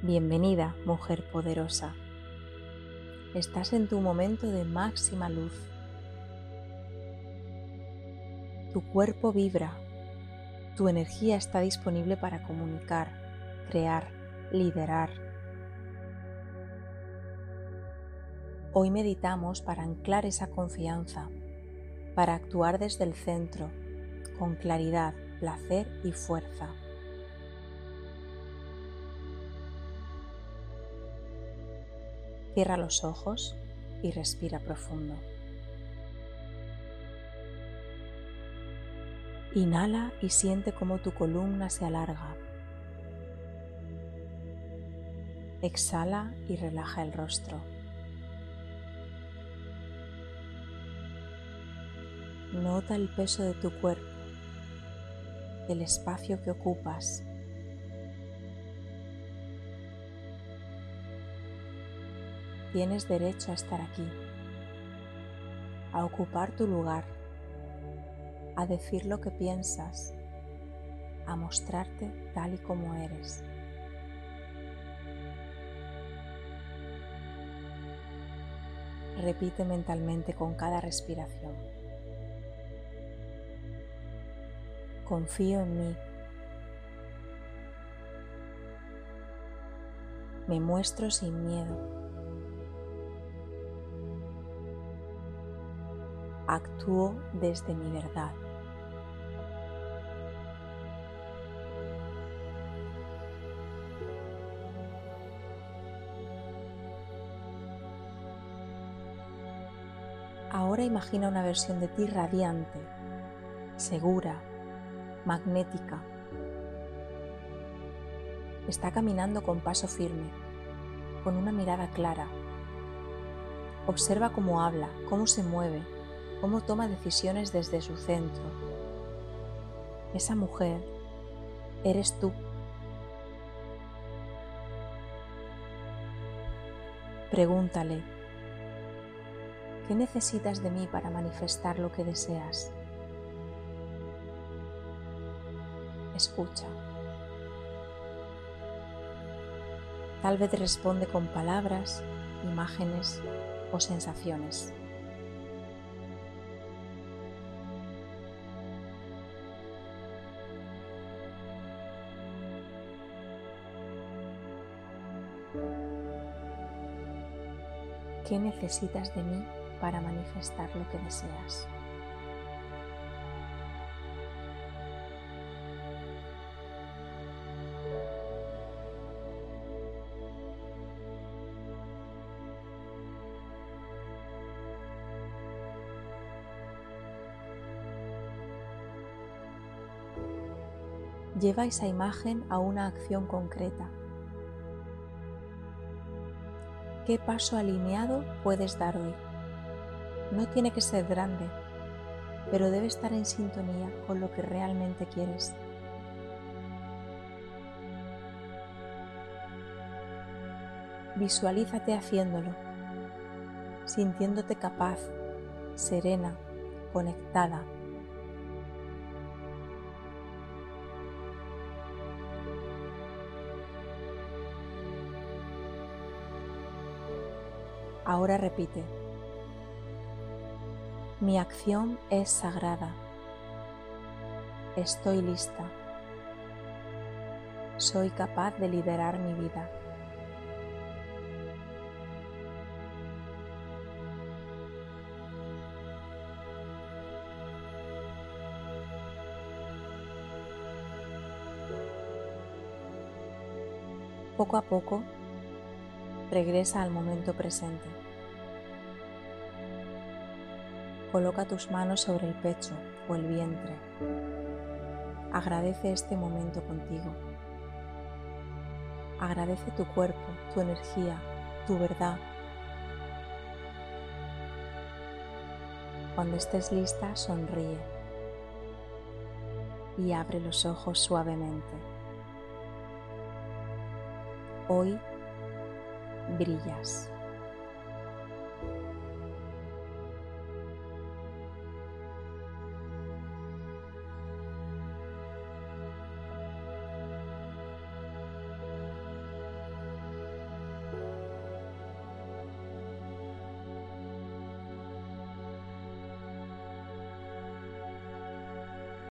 Bienvenida, mujer poderosa. Estás en tu momento de máxima luz. Tu cuerpo vibra. Tu energía está disponible para comunicar, crear, liderar. Hoy meditamos para anclar esa confianza, para actuar desde el centro, con claridad, placer y fuerza. Cierra los ojos y respira profundo. Inhala y siente cómo tu columna se alarga. Exhala y relaja el rostro. Nota el peso de tu cuerpo, el espacio que ocupas. Tienes derecho a estar aquí, a ocupar tu lugar, a decir lo que piensas, a mostrarte tal y como eres. Repite mentalmente con cada respiración. Confío en mí. Me muestro sin miedo. Actúo desde mi verdad. Ahora imagina una versión de ti radiante, segura, magnética. Está caminando con paso firme, con una mirada clara. Observa cómo habla, cómo se mueve, cómo toma decisiones desde su centro. Esa mujer eres tú. Pregúntale, ¿qué necesitas de mí para manifestar lo que deseas? Escucha. Tal vez responde con palabras, imágenes o sensaciones. ¿Qué necesitas de mí para manifestar lo que deseas? Lleva esa imagen a una acción concreta. ¿Qué paso alineado puedes dar hoy? No tiene que ser grande, pero debe estar en sintonía con lo que realmente quieres. Visualízate haciéndolo, sintiéndote capaz, serena, conectada. Ahora repite. Mi acción es sagrada. Estoy lista. Soy capaz de liderar mi vida. Poco a poco, regresa al momento presente. Coloca tus manos sobre el pecho o el vientre. Agradece este momento contigo. Agradece tu cuerpo, tu energía, tu verdad. Cuando estés lista, sonríe y abre los ojos suavemente. Hoy brillas.